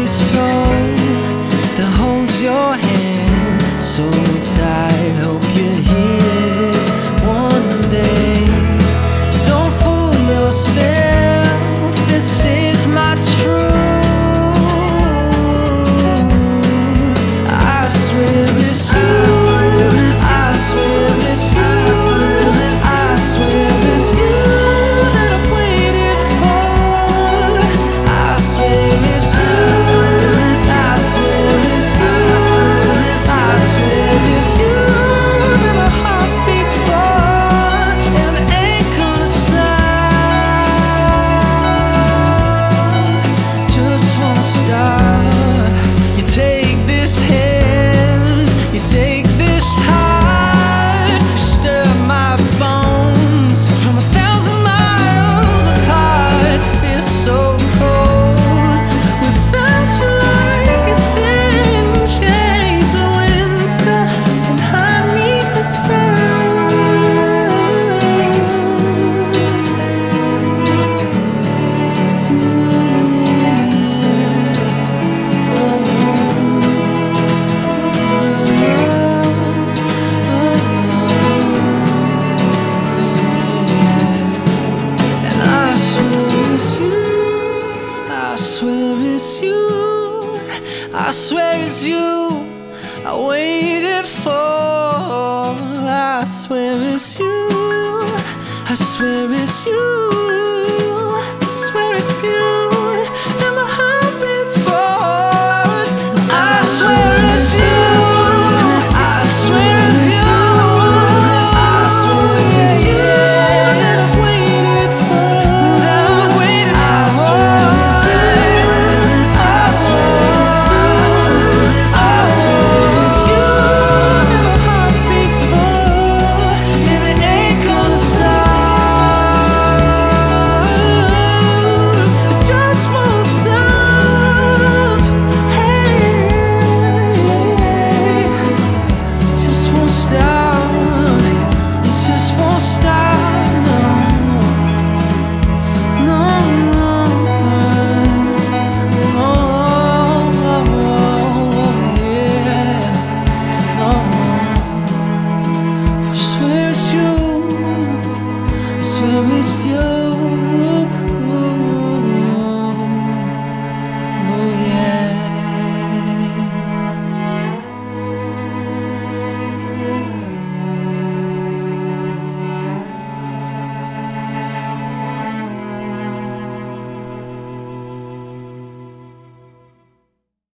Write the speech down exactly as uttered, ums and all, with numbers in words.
soul that holds your hand so tight. Hope you hear this one day. Don't fool yourself, this is my truth. I swear it's you, I swear it's you, I swear it's you that I've waited for. I swear it's you, I swear it's you, I swear it's you that my heart beats for, and it ain't gonna stop, just won't stop. You take this hand, you take this heart, stir my bones from a thousand miles apart. Feels so cold without your light. It's ten shades of winter, and I need the sun. And I swear it's you, I swear it's you, I swear it's you I waited for. I swear it's you, I swear it's you.